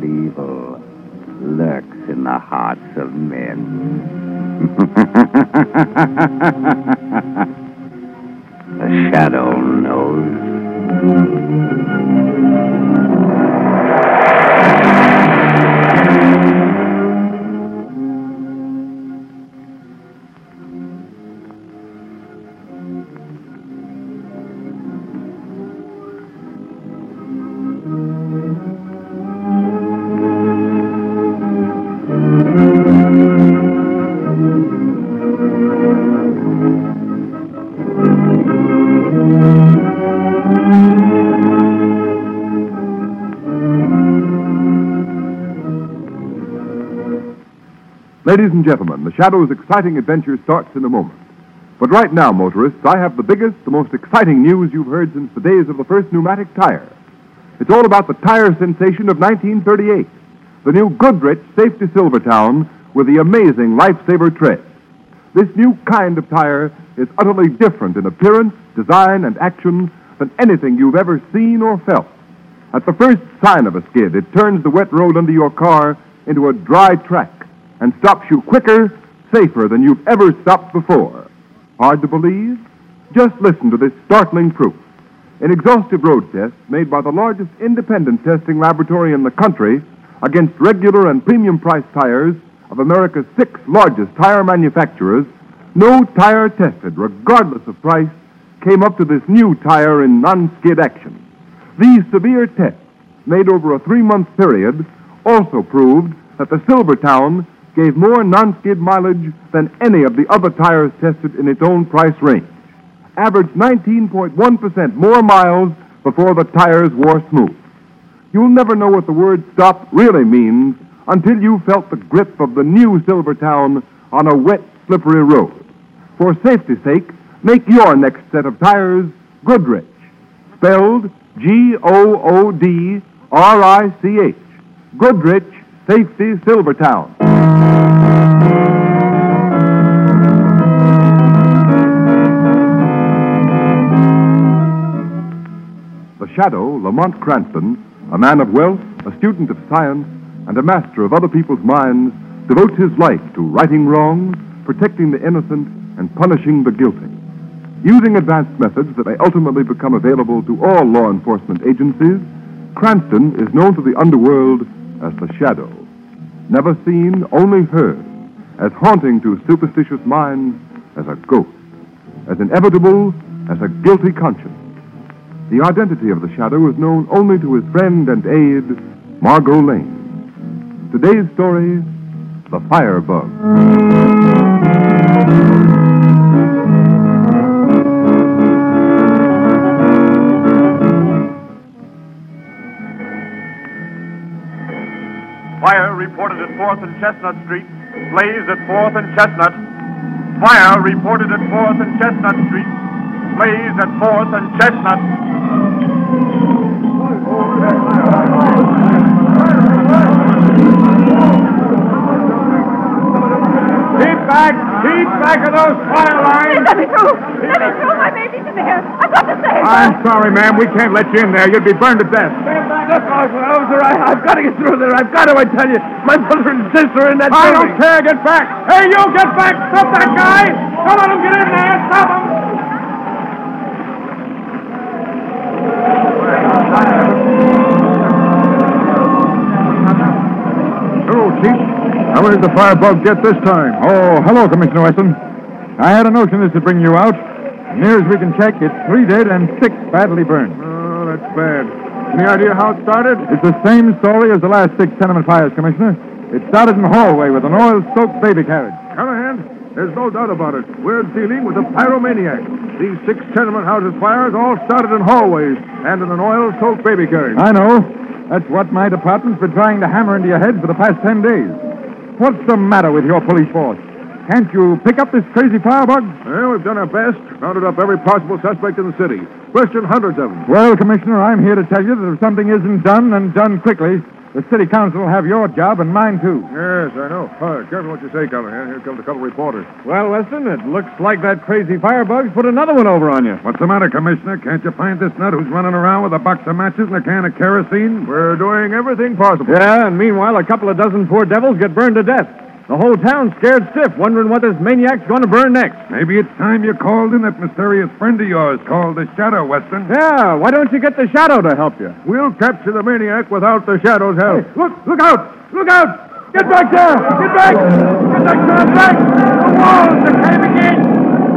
what evil lurks in the hearts of men. The shadow knows. Ladies and gentlemen, the Shadow's exciting adventure starts in a moment. But right now, motorists, I have the biggest, the most exciting news you've heard since the days of the first pneumatic tire. It's all about the tire sensation of 1938, the new Goodrich Safety Silvertown with the amazing Lifesaver tread. This new kind of tire is utterly different in appearance, design, and action than anything you've ever seen or felt. At the first sign of a skid, it turns the wet road under your car into a dry track and stops you quicker, safer than you've ever stopped before. Hard to believe? Just listen to this startling proof. In exhaustive road tests made by the largest independent testing laboratory in the country against regular and premium price tires of America's 6 largest tire manufacturers, no tire tested, regardless of price, came up to this new tire in non-skid action. These severe tests, made over a 3-month period, also proved that the Silvertown gave more non-skid mileage than any of the other tires tested in its own price range. Averaged 19.1% more miles before the tires wore smooth. You'll never know what the word stop really means until you felt the grip of the new Silvertown on a wet, slippery road. For safety's sake, make your next set of tires Goodrich, spelled Goodrich. Goodrich Safety Silvertown. The Shadow, Lamont Cranston, a man of wealth, a student of science, and a master of other people's minds, devotes his life to righting wrongs, protecting the innocent, and punishing the guilty. Using advanced methods that may ultimately become available to all law enforcement agencies, Cranston is known to the underworld as the Shadow. Never seen, only heard, as haunting to superstitious minds as a ghost, as inevitable as a guilty conscience. The identity of the Shadow is known only to his friend and aide, Margot Lane. Today's story, The Firebug. Fire reported at 4th and Chestnut Street. Blaze at 4th and Chestnut. Fire reported at 4th and Chestnut Street. Blaze at 4th and Chestnut. Keep back of those fire lines. Let me through. My baby's in there. I've got to save her. I'm sorry, ma'am. We can't let you in there. You'd be burned to death. Look, officer, I've got to get through there. I've got to, I tell you. My mother and sister are in that I building. don't care. Get back. Hey, you, get back. Stop that guy. Don't let him get in there. Stop him. Hello, Chief. How did the firebug get this time? Oh, hello, Commissioner Weston. I had a notion this would bring you out. Near as we can check, it's 3 dead and 6 badly burned. Oh, that's bad. Any idea how it started? It's the same story as the last 6 tenement fires, Commissioner. It started in the hallway with an oil-soaked baby carriage. Callahan, there's no doubt about it. We're dealing with a pyromaniac. These 6 tenement houses fires all started in hallways and in an oil-soaked baby carriage. I know. That's what my department's been trying to hammer into your heads for the past 10 days. What's the matter with your police force? Can't you pick up this crazy firebug? Well, we've done our best. Rounded up every possible suspect in the city. Questioned hundreds of them. Well, Commissioner, I'm here to tell you that if something isn't done and done quickly, The city council will have your job and mine, too. Yes, I know. Careful what you say, Callahan. Here comes a couple reporters. Well, Weston, it looks like that crazy firebug's put another one over on you. What's the matter, Commissioner? Can't you find this nut who's running around with a box of matches and a can of kerosene? We're doing everything possible. Yeah, and meanwhile, a couple of dozen poor devils get burned to death. The whole town's scared stiff, wondering what this maniac's going to burn next. Maybe it's time you called in that mysterious friend of yours called the Shadow, Weston. Yeah, why don't you get the Shadow to help you? We'll capture the maniac without the Shadow's help. Hey, look out! Look out! Get back there! Get back! Get back! The walls are caving in!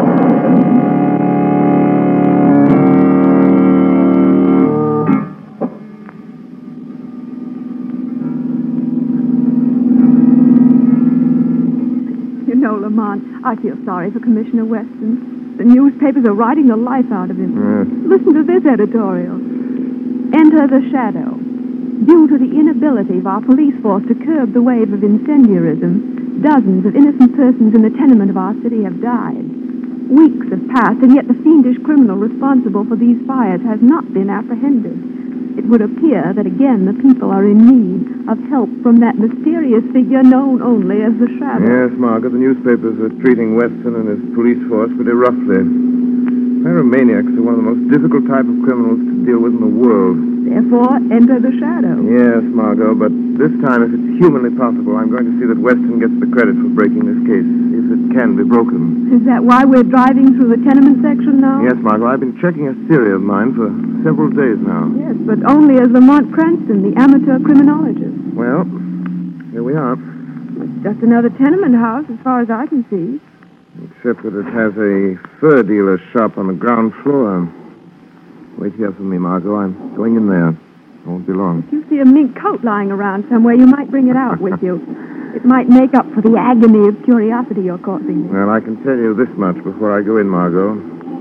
You know, Lamont, I feel sorry for Commissioner Weston. The newspapers are writing the life out of him. Listen to this editorial. Enter the Shadow. Due to the inability of our police force to curb the wave of incendiarism, dozens of innocent persons in the tenement of our city have died. Weeks have passed, and yet the fiendish criminal responsible for these fires has not been apprehended. It would appear that again the people are in need of help from that mysterious figure known only as the Shadow. Yes, Margaret, the newspapers are treating Weston and his police force pretty roughly. Pyromaniacs are one of the most difficult type of criminals to deal with in the world. Therefore, enter the Shadow. Yes, Margot, but this time, if it's humanly possible, I'm going to see that Weston gets the credit for breaking this case, if it can be broken. Is that why we're driving through the tenement section now? Yes, Margot, I've been checking a theory of mine for several days now. Yes, but only as Lamont Cranston, the amateur criminologist. Well, here we are. It's just another tenement house, as far as I can see. Except that it has a fur dealer's shop on the ground floor. Wait here for me, Margot. I'm going in there. I won't be long. If you see a mink coat lying around somewhere, you might bring it out with you. It might make up for the agony of curiosity you're causing me. Well, I can tell you this much before I go in, Margot.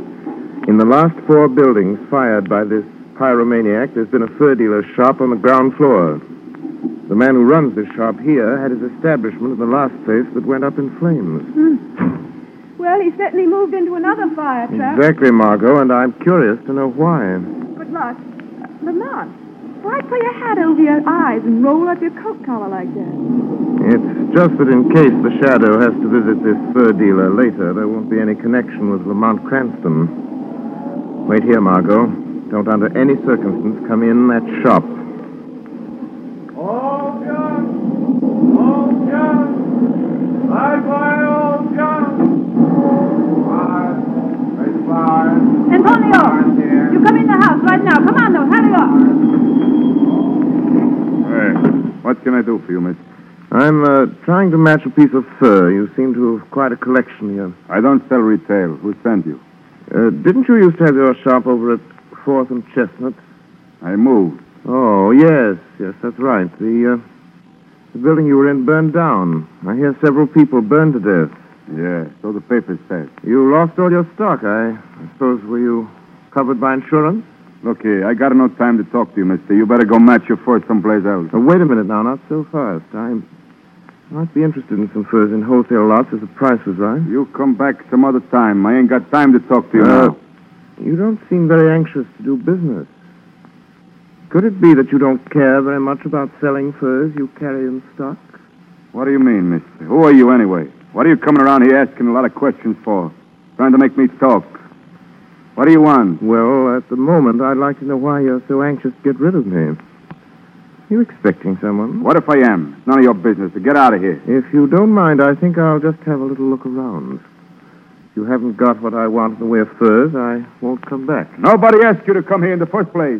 In the last 4 buildings fired by this pyromaniac, there's been a fur dealer's shop on the ground floor. The man who runs this shop here had his establishment in the last place that went up in flames. Well, he certainly moved into another fire trap. Exactly, Margot, and I'm curious to know why. Good luck. Lamont, why pull your hat over your eyes and roll up your coat collar like that? It's just that in case the Shadow has to visit this fur dealer later, there won't be any connection with Lamont Cranston. Wait here, Margot. Don't under any circumstance come in that shop. All guns! All guns! Live fire, all guns! Antonio! You come in the house right now. Come on, now. Hurry up. Hey, what can I do for you, miss? I'm trying to match a piece of fur. You seem to have quite a collection here. I don't sell retail. Who sent you? Didn't you used to have your shop over at 4th and Chestnut? I moved. Oh, yes, that's right. The building you were in burned down. I hear several people burned to death. Yeah, so the papers said. You lost all your stock, I suppose. Were you covered by insurance? Look here, I got no time to talk to you, mister. You better go match your furs someplace else. Wait a minute now, not so fast. I might be interested in some furs in wholesale lots if the price was right. You come back some other time. I ain't got time to talk to you now. You don't seem very anxious to do business. Could it be that you don't care very much about selling furs you carry in stock? What do you mean, mister? Who are you anyway? What are you coming around here asking a lot of questions for? Trying to make me talk. What do you want? Well, at the moment, I'd like to know why you're so anxious to get rid of me. You expecting someone? What if I am? It's none of your business. So get out of here. If you don't mind, I think I'll just have a little look around. If you haven't got what I want in the way of furs, I won't come back. Nobody asked you to come here in the first place.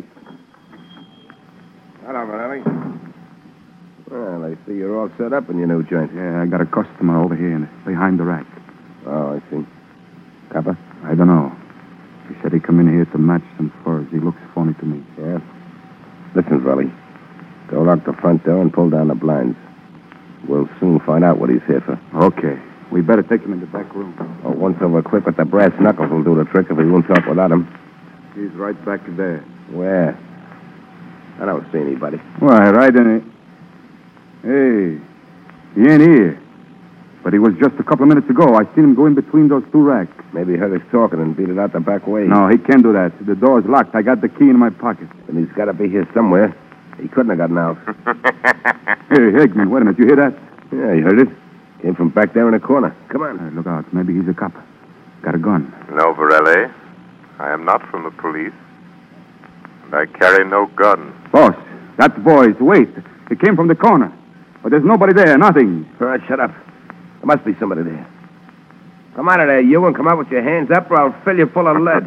Hello, Morelli. Well, I see you're all set up in your new joint. Yeah, I got a customer over here behind the rack. Oh, I see. Copper? I don't know. He said he'd come in here to match some furs. He looks phony to me. Yeah. Listen, Morelli. Go lock the front door and pull down the blinds. We'll soon find out what he's here for. Okay. We better take him in the back room. Oh, once over-equipped with the brass knuckles will do the trick if we won't talk without him. He's right back there. Where? I don't see anybody. Why, right in it. Hey, he ain't here. But he was just a couple of minutes ago. I seen him go in between those 2 racks. Maybe he heard us talking and beat it out the back way. No, he can't do that. The door's locked. I got the key in my pocket. And he's got to be here somewhere. He couldn't have gotten out. Hey, Hickman, wait a minute. You hear that? Yeah, you heard it. Came from back there in the corner. Come on. Hey, look out. Maybe he's a cop. Got a gun. No, Varelli. I am not from the police. And I carry no gun. Boss, that voice. Wait. It came from the corner. But there's nobody there. Nothing. All right, shut up. There must be somebody there. Come out of there, you, and come out with your hands up, or I'll fill you full of lead.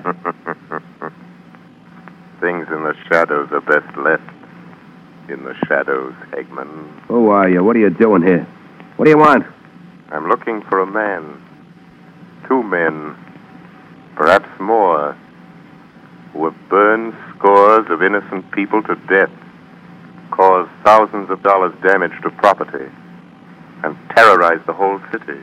Things in the shadows are best left in the shadows, Hegman. Who are you? What are you doing here? What do you want? I'm looking for a man. 2 men. Perhaps more. Who have burned scores of innocent people to death, caused thousands of dollars damage to property, and terrorized the whole city.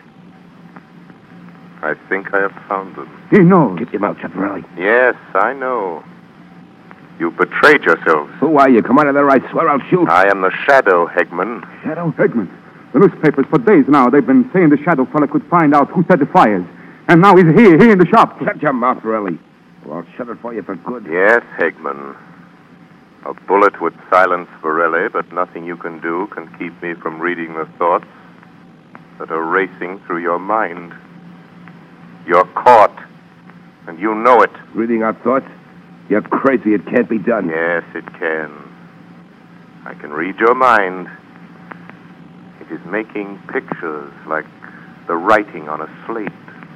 I think I have found them. He knows. Keep your mouth shut, Varelli. Yes, I know. You betrayed yourselves. Who are you? Come out of there, I swear I'll shoot. I am the Shadow, Hegman. Shadow? Hickman, the newspapers for days now, they've been saying the Shadow fella could find out who set the fires. And now he's here in the shop. Shut your mouth, Varelli. Or I'll shut it for you for good. Yes, Hegman. A bullet would silence Varelli, but nothing you can do can keep me from reading the thoughts that are racing through your mind. You're caught, and you know it. Reading our thoughts? You're crazy. It can't be done. Yes, it can. I can read your mind. It is making pictures like the writing on a slate.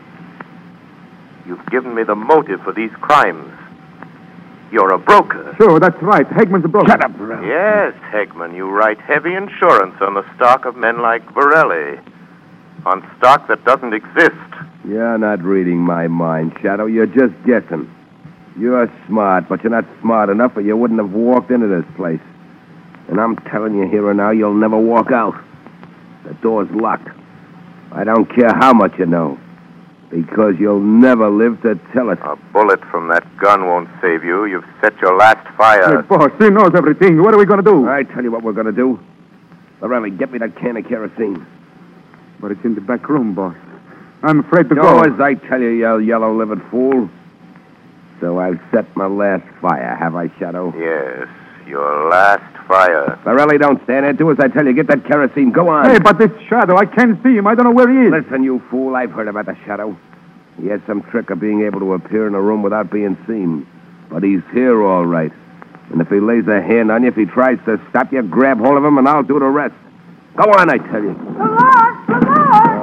You've given me the motive for these crimes. You're a broker. Sure, that's right. Hegman's a broker. Shut up, Varelli. Yes, Hegman, you write heavy insurance on the stock of men like Varelli. On stock that doesn't exist. You're not reading my mind, Shadow. You're just guessing. You're smart, but you're not smart enough or you wouldn't have walked into this place. And I'm telling you here and now, you'll never walk out. The door's locked. I don't care how much you know. Because you'll never live to tell it. A bullet from that gun won't save you. You've set your last fire. Hey, boss, he knows everything. What are we going to do? I tell you what we're going to do. Varelli, get me that can of kerosene. But it's in the back room, boss. I'm afraid to No, go. as I tell you, you yellow-livered fool. So I've set my last fire, have I, Shadow? Yes, your last fire. Varelli, don't stand there. Do as I tell you. Get that kerosene. Go on. Hey, but this Shadow, I can't see him. I don't know where he is. Listen, you fool. I've heard about the Shadow. He has some trick of being able to appear in a room without being seen. But he's here all right. And if he lays a hand on you, if he tries to stop you, grab hold of him and I'll do the rest. Go on, I tell you. Lamont!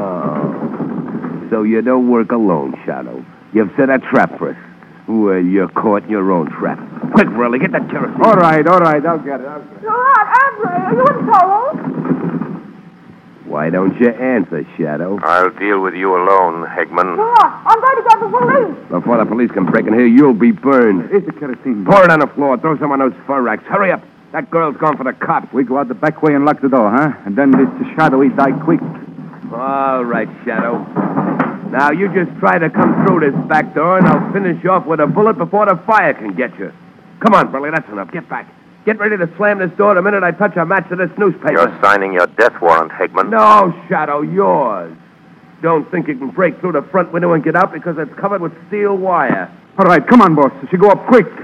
Oh. So you don't work alone, Shadow. You've set a trap for us. Well, you're caught in your own trap. Quick, Varelli, get that kerosene. All right. I'll get it. Lamont, Andre, are you in trouble? Why don't you answer, Shadow? I'll deal with you alone, Hegman. Lamont, I'm going to get the police. Before the police can break in here, you'll be burned. Here's the kerosene. Pour it on the floor. Throw some on those fur racks. Hurry up. That girl's gone for the cops. We go out the back way and lock the door, huh? And then this Shadow, he die quick. All right, Shadow. Now, you just try to come through this back door, and I'll finish you off with a bullet before the fire can get you. Come on, Burley, that's enough. Get back. Get ready to slam this door the minute I touch a match to this newspaper. You're signing your death warrant, Hegman. No, Shadow, yours. Don't think you can break through the front window and get out because it's covered with steel wire. All right, come on, boss. She go up quick.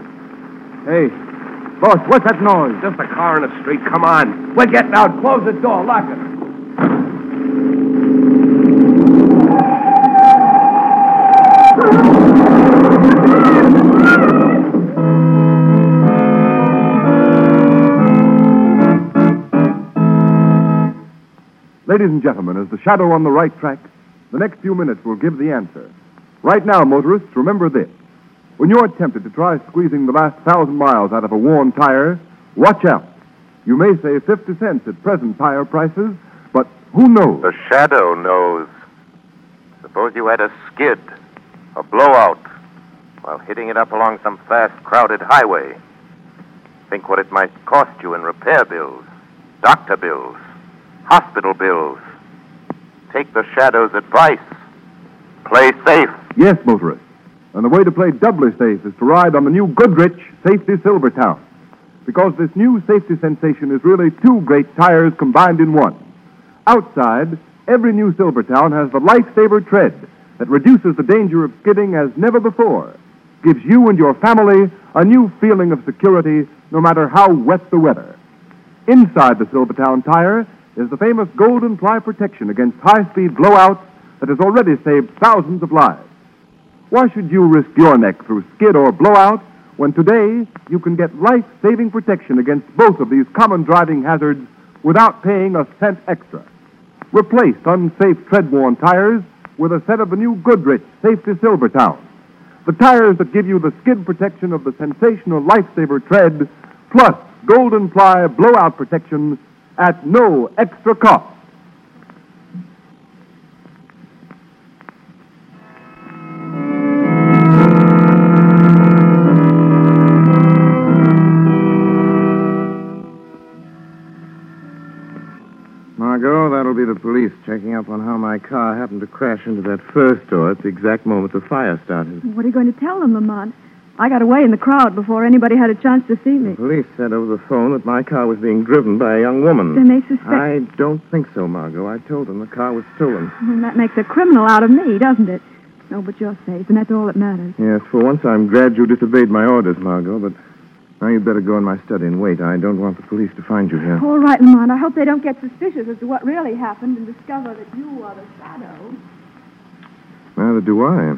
Hey, boss, what's that noise? Just a car in the street. Come on. We're getting out. Close the door. Lock it. Ladies and gentlemen, is the Shadow on the right track? The next few minutes will give the answer. Right now, motorists, remember this. When you're tempted to try squeezing the last 1,000 miles out of a worn tire, watch out. You may save 50 cents at present tire prices, but who knows? The Shadow knows. Suppose you had a skid, a blowout, while hitting it up along some fast, crowded highway. Think what it might cost you in repair bills, doctor bills, hospital bills. Take the Shadow's advice. Play safe. Yes, motorists. And the way to play doubly safe is to ride on the new Goodrich Safety Silvertown. Because this new safety sensation is really two great tires combined in one. Outside, every new Silvertown has the lifesaver tread that reduces the danger of skidding as never before. Gives you and your family a new feeling of security no matter how wet the weather. Inside the Silvertown tire is the famous Golden Ply protection against high-speed blowouts that has already saved thousands of lives. Why should you risk your neck through skid or blowout when today you can get life-saving protection against both of these common driving hazards without paying a cent extra? Replace unsafe tread-worn tires with a set of the new Goodrich Safety Silvertown. The tires that give you the skid protection of the sensational Lifesaver tread, plus Golden Ply blowout protection at no extra cost. Margot, that'll be the police checking up on how my car happened to crash into that fur store at the exact moment the fire started. What are you going to tell them, Lamont? I got away in the crowd before anybody had a chance to see me. The police said over the phone that my car was being driven by a young woman. Then they suspect... I don't think so, Margot. I told them the car was stolen. Well, that makes a criminal out of me, doesn't it? No, but you're safe, and that's all that matters. Yes, for once I'm glad you disobeyed my orders, Margot, but now you'd better go in my study and wait. I don't want the police to find you here. All right, Lamont. I hope they don't get suspicious as to what really happened and discover that you are the shadow. Neither do I.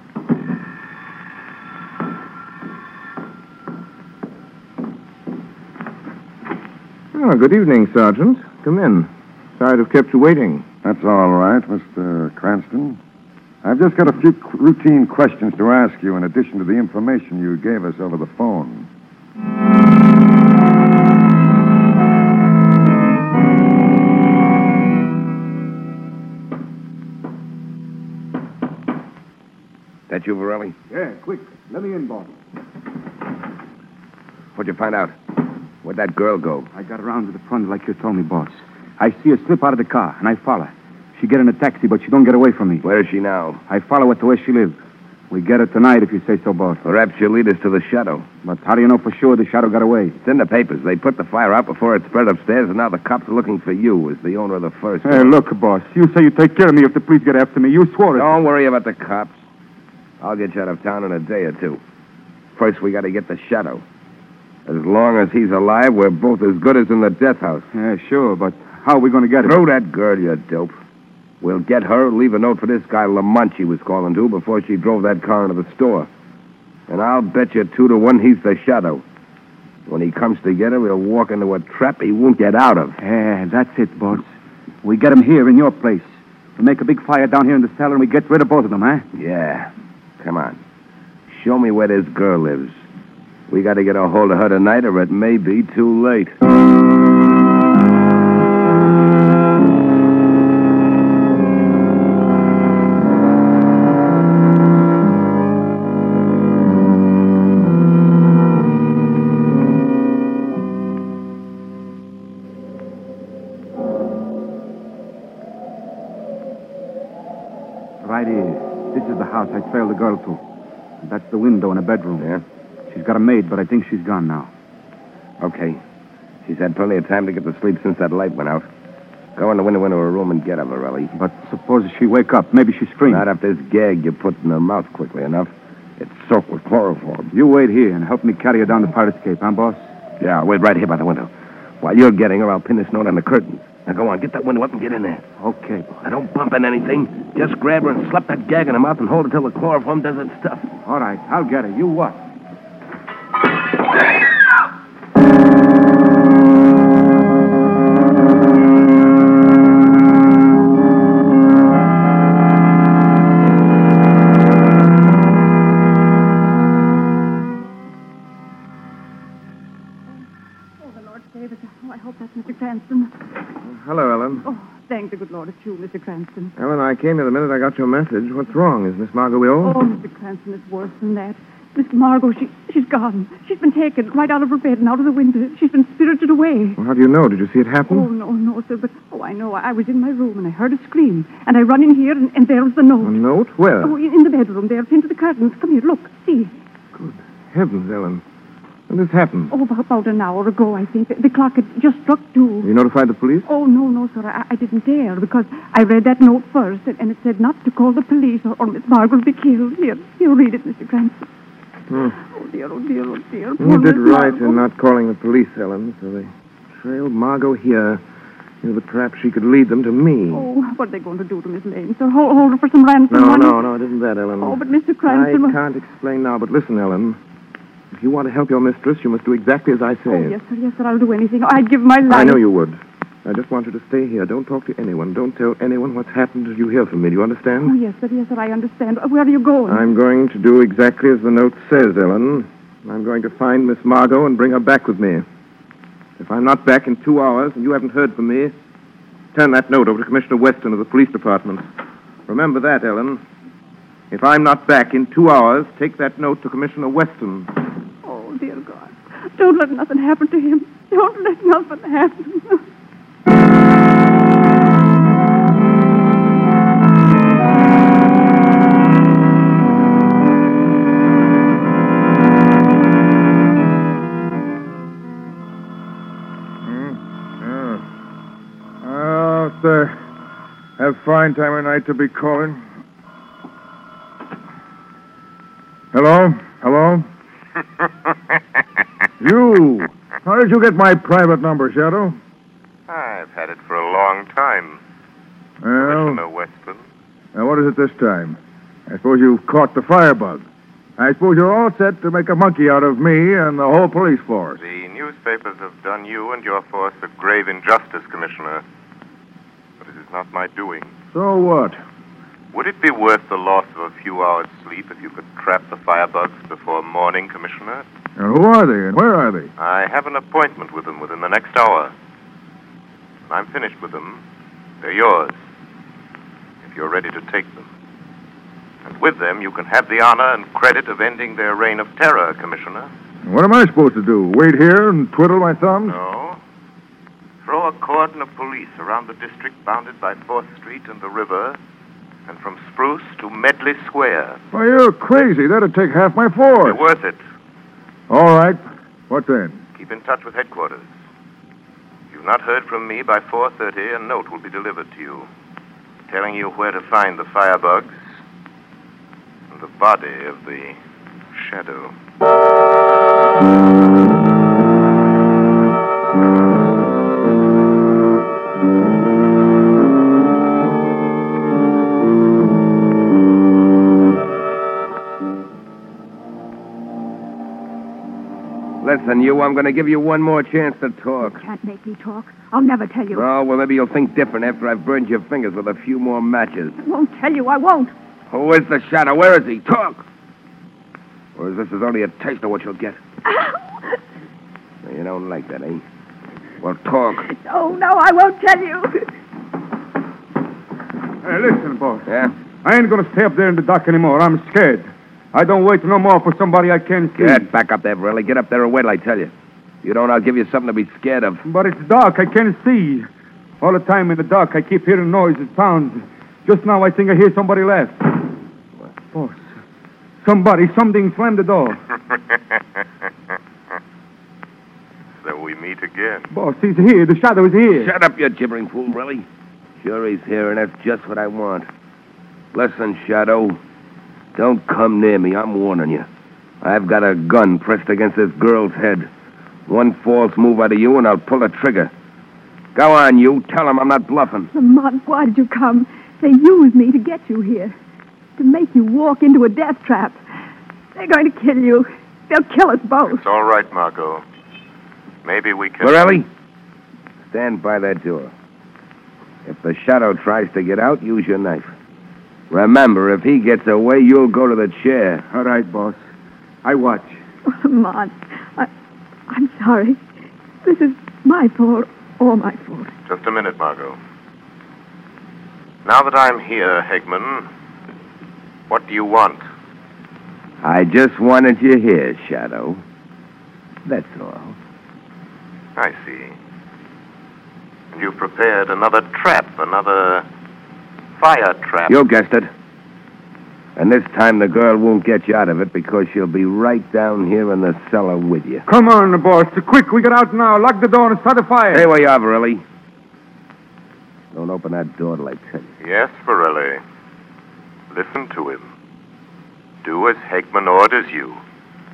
Oh, good evening, Sergeant. Come in. Sorry to have kept you waiting. That's all right, Mr. Cranston. I've just got a few routine questions to ask you in addition to the information you gave us over the phone. That you, Varelli? Yeah, quick. Let me in, boss. What'd you find out? Where'd that girl go? I got around to the front like you told me, boss. I see her slip out of the car, and I follow her. She get in a taxi, but she don't get away from me. Where is she now? I follow her to where she lives. We get her tonight, if you say so, boss. Perhaps she'll lead us to the shadow. But how do you know for sure the shadow got away? It's in the papers. They put the fire out before it spread upstairs, and now the cops are looking for you as the owner of the first. Hey, look, boss. You say you take care of me if the police get after me. You swore it. Don't worry about the cops. I'll get you out of town in a day or two. First, we got to get the shadow. As long as he's alive, we're both as good as in the death house. Yeah, sure, but how are we going to get him? Throw that girl, you dope. We'll get her, leave a note for this guy Lamont she was calling to before she drove that car into the store. And I'll bet you 2 to 1 he's the shadow. When he comes to get her, he'll walk into a trap he won't get out of. Yeah, that's it, boss. We get him here in your place. We make a big fire down here in the cellar and we get rid of both of them, huh? Yeah. Come on. Show me where this girl lives. We got to get a hold of her tonight or it may be too late. Right here. This is the house I trailed the girl to. That's the window in a bedroom. Yeah? She's got a maid, but I think she's gone now. Okay. She's had plenty of time to get to sleep since that light went out. Go in the window into her room and get her, Varelli. But suppose she wake up. Maybe she screams. Not if this gag you put in her mouth quickly enough. It's soaked with chloroform. You wait here and help me carry her down the fire escape, huh, boss? Yeah, I'll wait right here by the window. While you're getting her, I'll pin this note on the curtains. Now go on, get that window up and get in there. Okay, boss. Now don't bump into anything. Just grab her and slap that gag in her mouth and hold it till the chloroform does its stuff. All right, I'll get her. You what? I hope that's Mr. Cranston. Hello, Ellen. Oh, thank the good Lord it's you, Mr. Cranston. Ellen, I came here the minute I got your message. What's wrong? Is Miss Margot ill? Oh, Mr. Cranston, it's worse than that. Miss Margot, she's gone. She's been taken right out of her bed and out of the window. She's been spirited away. Well, how do you know? Did you see it happen? Oh, no, sir, but, I know. I was in my room and I heard a scream. And I run in here and there was the note. A note? Where? Oh, in the bedroom there, pinned to the curtains. Come here, look, see. Good heavens, Ellen. When this happened? Oh, about an hour ago, I think. The clock had just struck 2. You notified the police? Oh, no, sir. I didn't dare because I read that note first and it said not to call the police or Miss Margot will be killed. Here, read it, Mr. Cranston. Oh, dear, oh, dear, oh, dear. You did Miss right Margot. in not calling the police, Ellen, so they trailed Margot here. You know, but perhaps she could lead them to me. Oh, what are they going to do to Miss Lane, sir? Hold her for some ransom money? No, it isn't that, Ellen. Oh, but Mr. Cranston... I can't explain now, but listen, Ellen. If you want to help your mistress, you must do exactly as I say. Oh, yes, sir, I'll do anything. I'd give my life. I know you would. I just want you to stay here. Don't talk to anyone. Don't tell anyone what's happened till you hear from me. Do you understand? Oh, yes, sir, I understand. Where are you going? I'm going to do exactly as the note says, Ellen. I'm going to find Miss Margot and bring her back with me. If I'm not back in 2 hours and you haven't heard from me, turn that note over to Commissioner Weston of the police department. Remember that, Ellen. If I'm not back in 2 hours, take that note to Commissioner Weston. Oh, dear God. Don't let nothing happen to him. Don't let nothing happen. Have fine time of night to be calling. Hello? You! How did you get my private number, Shadow? I've had it for a long time. Well, Commissioner Weston. now what is it this time? I suppose you've caught the firebug. I suppose you're all set to make a monkey out of me and the whole police force. The newspapers have done you and your force a grave injustice, Commissioner. But it is not my doing. So what? Would it be worth the loss of a few hours' sleep if you could trap the firebugs before morning, Commissioner? And who are they and where are they? I have an appointment with them within the next hour. When I'm finished with them, they're yours, if you're ready to take them. And with them, you can have the honor and credit of ending their reign of terror, Commissioner. What am I supposed to do? Wait here and twiddle my thumbs? No. Throw a cordon of police around the district bounded by 4th Street and the river, and from Spruce to Medley Square. Why, you're crazy. That'd take half my force. They're worth it. All right. What then? Keep in touch with headquarters. If you've not heard from me by 4:30, a note will be delivered to you, telling you where to find the firebugs and the body of the Shadow. Listen, I'm going to give you one more chance to talk. You can't make me talk. I'll never tell you. Oh, well, maybe you'll think different after I've burned your fingers with a few more matches. I won't tell you. I won't. Who is the Shadow? Where is he? Talk! Or is this only a taste of what you'll get? You don't like that, eh? Well, talk. No, I won't tell you. Hey, listen, boss. Yeah? I ain't going to stay up there in the dock anymore. I'm scared. I don't wait no more for somebody I can't see. Get back up there, Verrilli. Get up there and wait till I tell you. If you don't, I'll give you something to be scared of. But it's dark. I can't see. All the time in the dark, I keep hearing noises, sounds. Just now, I think I hear somebody laugh. Boss, something slammed the door. So we meet again. Boss, he's here. The Shadow is here. Shut up, you gibbering fool, Verrilli. Sure he's here, and that's just what I want. Listen, Shadow. Don't come near me. I'm warning you. I've got a gun pressed against this girl's head. One false move out of you, and I'll pull the trigger. Go on, you. Tell him I'm not bluffing. Lamont, why did you come? They used me to get you here. To make you walk into a death trap. They're going to kill you. They'll kill us both. It's all right, Margot. Maybe we can... Verrilli, stand by that door. If the Shadow tries to get out, use your knife. Remember, if he gets away, you'll go to the chair. All right, boss. I watch. Oh, Lamont, I'm sorry. This is my fault, all my fault. Just a minute, Margot. Now that I'm here, Hegman, what do you want? I just wanted you here, Shadow. That's all. I see. And you've prepared another trap, another fire trap. You guessed it. And this time the girl won't get you out of it because she'll be right down here in the cellar with you. Come on, boss. Quick, we get out now. Lock the door and start a fire. Stay where you are, Verrilli. Don't open that door till I tell you. Yes, Verrilli. Listen to him. Do as Hegman orders you.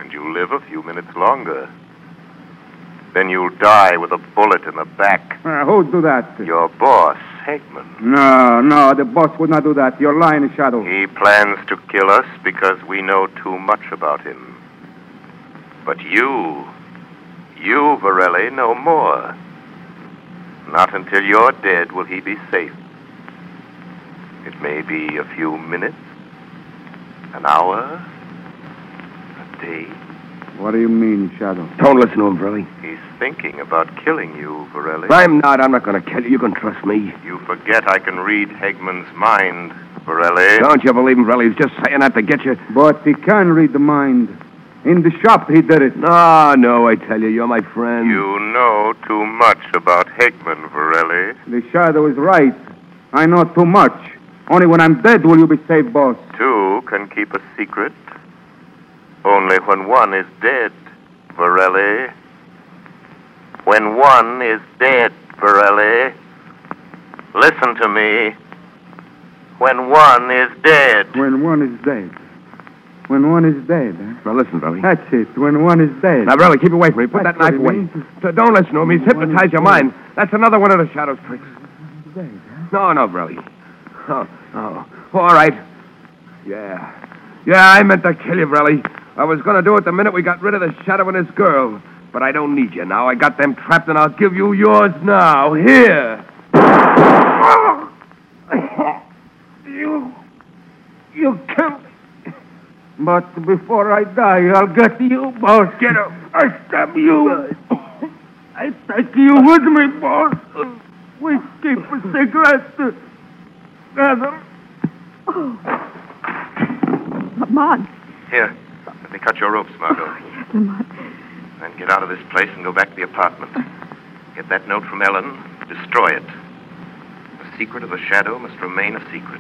and you live a few minutes longer. Then you'll die with a bullet in the back. Who'd do that? Your boss, Hegman. No, the boss would not do that. You're lying, Shadow. He plans to kill us because we know too much about him. But you, Varelli, know more. Not until you're dead will he be safe. It may be a few minutes, an hour, a day. What do you mean, Shadow? Don't listen to him, Varelli. He's thinking about killing you, Varelli. I'm not going to kill you. You can trust me. You forget I can read Hegman's mind, Varelli. Don't you believe him, Varelli? He's just saying that to get you. But he can read the mind. In the shop, he did it. No, I tell you, you're my friend. You know too much about Hegman, Varelli. The Shadow is right. I know too much. Only when I'm dead will you be safe, boss. Two can keep a secret. Only when one is dead, Varelli. When one is dead, Varelli. Listen to me. When one is dead. When one is dead. When one is dead, huh? Now, listen, Varelli. That's it. When one is dead. Now, Varelli, keep away from me. Put That's that knife what he away. means. So don't listen to him. He's hypnotized your mind. That's another one of the Shadow's tricks. Dead, huh? No, Varelli. Oh. All right. Yeah, I meant to kill you, Varelli. I was going to do it the minute we got rid of the Shadow and his girl. But I don't need you now. I got them trapped, and I'll give you yours now. Here. You killed me. But before I die, I'll get you, boss. Get up. I stab you. I take you with me, boss. We keep a cigarette together. Lamont. Here, let me cut your ropes, Margot. Yes, Lamont. Then get out of this place and go back to the apartment. Get that note from Ellen. Destroy it. The secret of the Shadow must remain a secret.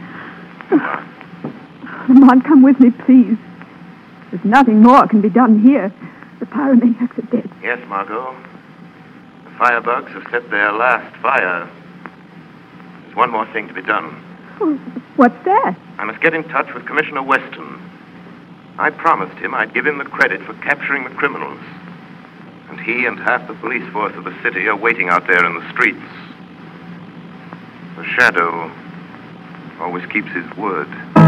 Lamont, come with me, please. There's nothing more can be done here. The pyromaniacs are dead. Yes, Margot. The firebugs have set their last fire. There's one more thing to be done. What's that? I must get in touch with Commissioner Weston. I promised him I'd give him the credit for capturing the criminals. And he and half the police force of the city are waiting out there in the streets. The Shadow always keeps his word.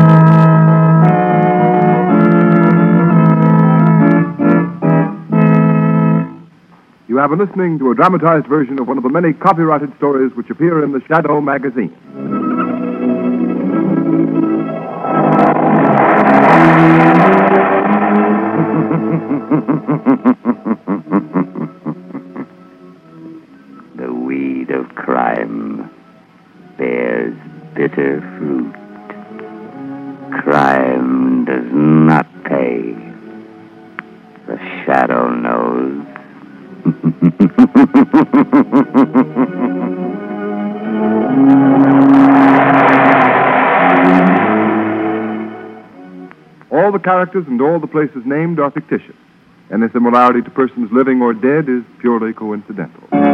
You have been listening to a dramatized version of one of the many copyrighted stories which appear in the Shadow magazine. The weed of crime bears bitter fruit. Crime does not pay. The Shadow knows. All the characters and all the places named are fictitious. Any similarity to persons living or dead is purely coincidental.